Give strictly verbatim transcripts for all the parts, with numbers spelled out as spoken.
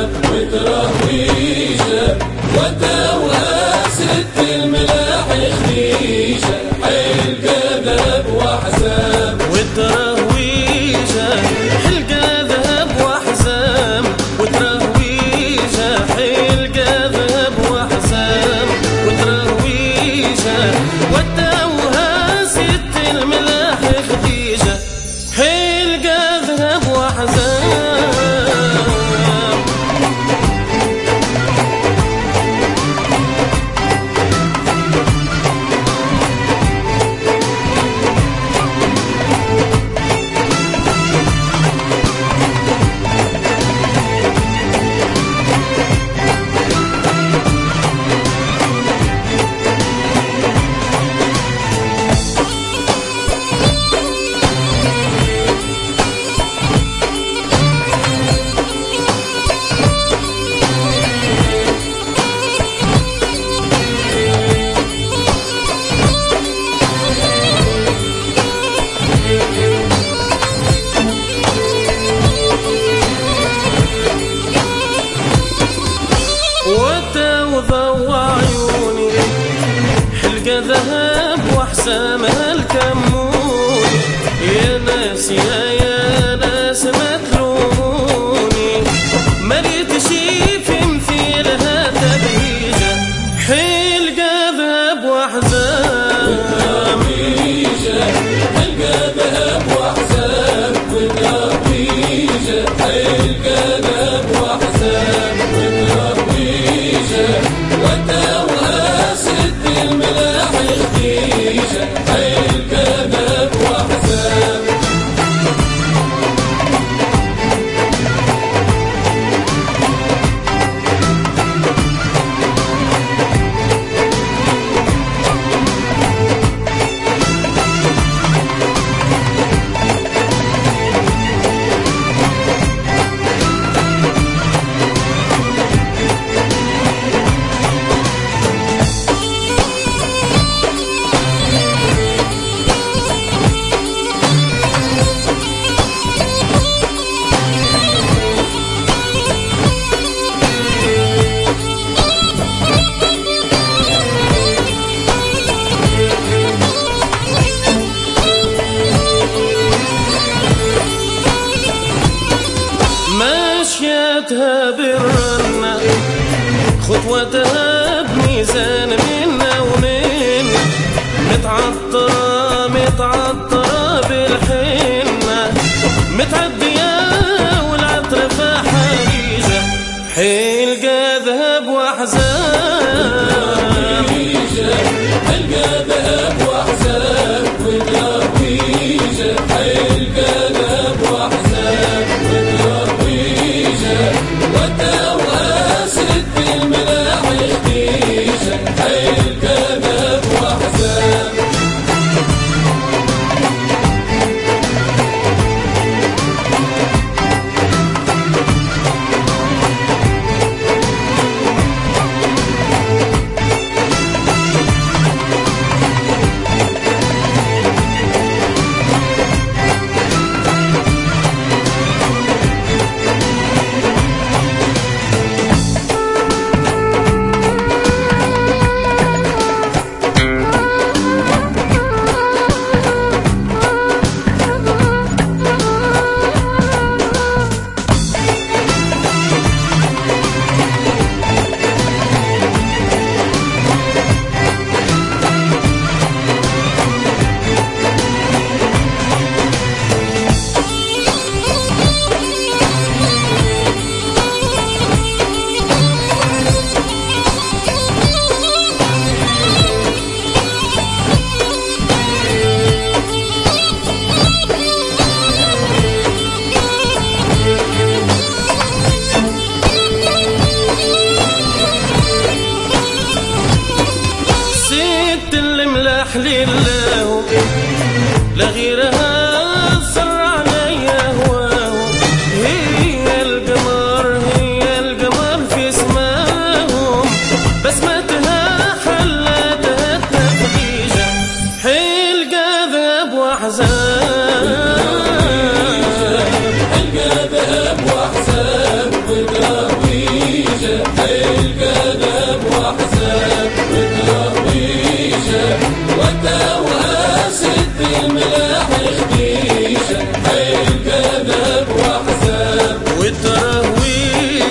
وحساب وترويجة وتوها ست الملاح خديجة حلقة ذهب وحساب وترويجة حلقة ذهب وحسام وترويجة حلقة ذهب وحسام وترويجة وتوها ست الملاح خديجة حلقة ذهب وحسام. وتوضى عيوني حلقة ذهب وحسام الكمون. يا ناس يا يا ناس ما تلوموني مريت شي في مثيلها تبهيجة حلقة ذهب وحسام. حلقة ذهب وحساب وترويجة حلقة ذهب وحساب وترويجة وتوها ست الملاح خديجة حلقة ذهب وحساب. مشيتها بالرنة خطوتها بميزان منا ومن متعطرة متعطرة بالحنة متعدية والعطر فحريجة حلقة ذهب وحسام. حلقة ذهب وحساب وترويجة حلقة ذهب وحساب وترويجة وتوها ست الملاح خديجة حلقة ذهب وحساب.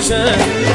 درويشة